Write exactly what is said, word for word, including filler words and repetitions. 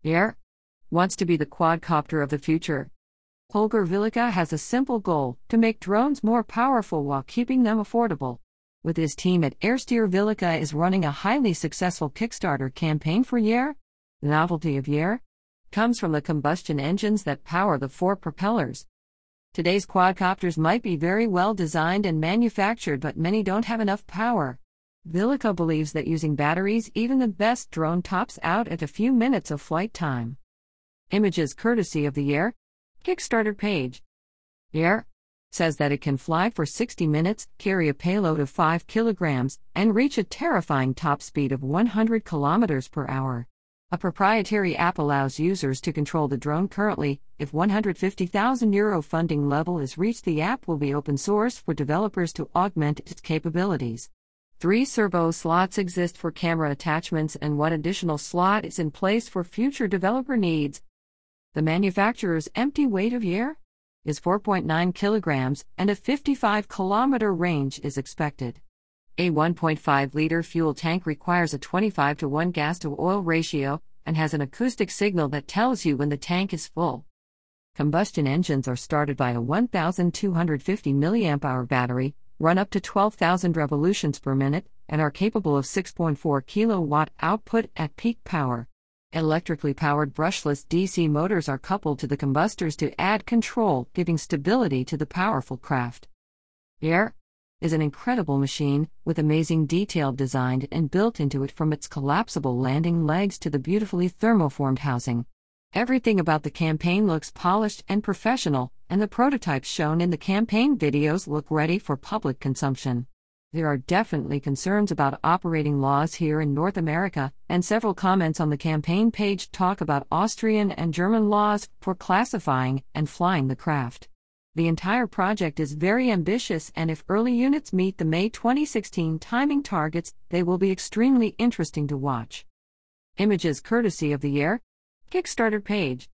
Air wants to be the quadcopter of the future. Holger Vilica has a simple goal: to make drones more powerful while keeping them affordable. With his team at Airsteer, Vilica is running a highly successful Kickstarter campaign for Yaer. The novelty of Yaer comes from the combustion engines that power the four propellers. Today's quadcopters might be very well designed and manufactured, but many don't have enough power. Vilica believes that using batteries, even the best drone tops out at a few minutes of flight time. Images courtesy of the Yaer Kickstarter page. Yaer says that it can fly for sixty minutes, carry a payload of five kilograms, and reach a terrifying top speed of one hundred kilometers per hour. A proprietary app allows users to control the drone currently. If one hundred fifty thousand euro funding level is reached, the app will be open source for developers to augment its capabilities. Three servo slots exist for camera attachments, and one additional slot is in place for future developer needs. The manufacturer's empty weight of Yaer is four point nine kilograms, and a fifty-five kilometer range is expected. A one point five liter fuel tank requires a twenty-five to one gas to oil ratio and has an acoustic signal that tells you when the tank is full. Combustion engines are started by a one thousand two hundred fifty milliamp hour battery, run up to twelve thousand revolutions per minute, and are capable of six point four kilowatt output at peak power. Electrically powered brushless D C motors are coupled to the combustors to add control, giving stability to the powerful craft. Yaer is an incredible machine, with amazing detail designed and built into it, from its collapsible landing legs to the beautifully thermoformed housing. Everything about the campaign looks polished and professional, and the prototypes shown in the campaign videos look ready for public consumption. There are definitely concerns about operating laws here in North America, and several comments on the campaign page talk about Austrian and German laws for classifying and flying the craft. The entire project is very ambitious, and if early units meet the May twenty sixteen timing targets, they will be extremely interesting to watch. Images courtesy of the Yaer Kickstarter page.